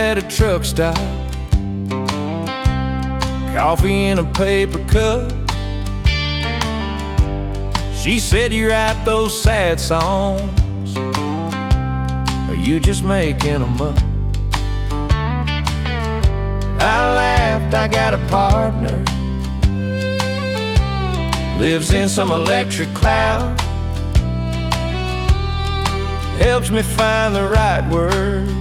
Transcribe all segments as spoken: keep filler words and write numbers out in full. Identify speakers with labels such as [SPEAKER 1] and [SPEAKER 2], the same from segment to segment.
[SPEAKER 1] at a truck stop, coffee in a paper cup. She said, "You write those sad songs, or you just making them up?" I laughed, I got a partner, lives in some electric cloud, helps me find the right words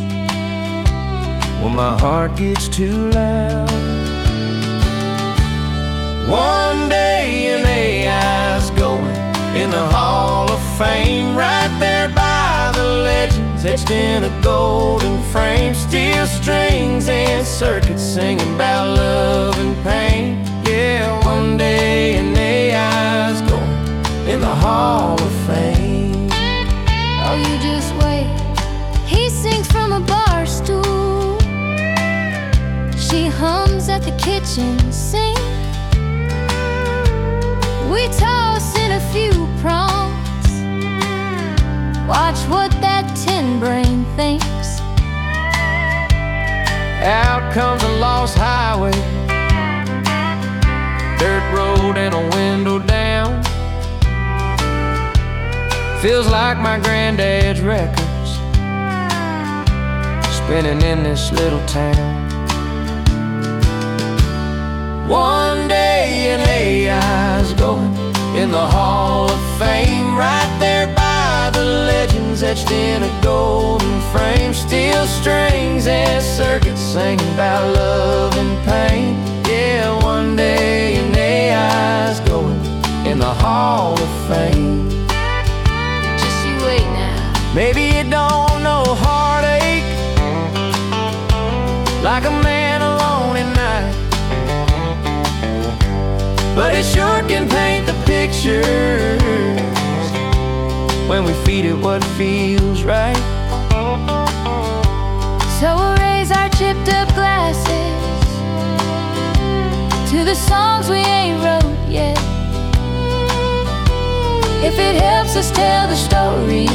[SPEAKER 1] when my heart gets too loud. One day an A I's going in the Hall of Fame, right there by the legends, etched in a golden frame. Steel strings and circuits singing about love and pain. Yeah, one day an A I's going in the Hall of Fame.
[SPEAKER 2] Oh, you just wait, he sings from a bar stool, she hums at the kitchen sink. We toss in a few prompts, watch what that tin brain thinks.
[SPEAKER 1] Out comes a lost highway, dirt road and a window down. Feels like my granddad's records spinning in this little town. One day an A I's going in the Hall of Fame, right there by the legends, etched in a golden frame. Steel strings and circuits singing about love and pain. Yeah, one day an A I's going in the Hall of Fame.
[SPEAKER 2] Just you wait now.
[SPEAKER 1] Maybe you don't know heartache like a man alone at night, but it sure can paint the pictures when we feed it what feels right.
[SPEAKER 2] So we'll raise our chipped up glasses to the songs we ain't wrote yet. If it helps us tell the story,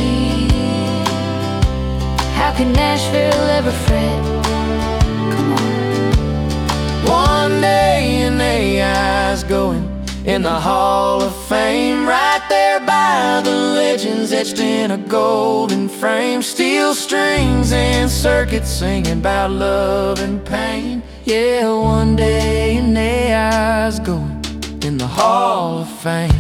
[SPEAKER 2] how can Nashville ever fret? Come on.
[SPEAKER 1] One day an A I's going in the Hall of Fame, right there by the legends, etched in a golden frame. Steel strings and circuits singing about love and pain. Yeah, one day an A I's going in the Hall of Fame.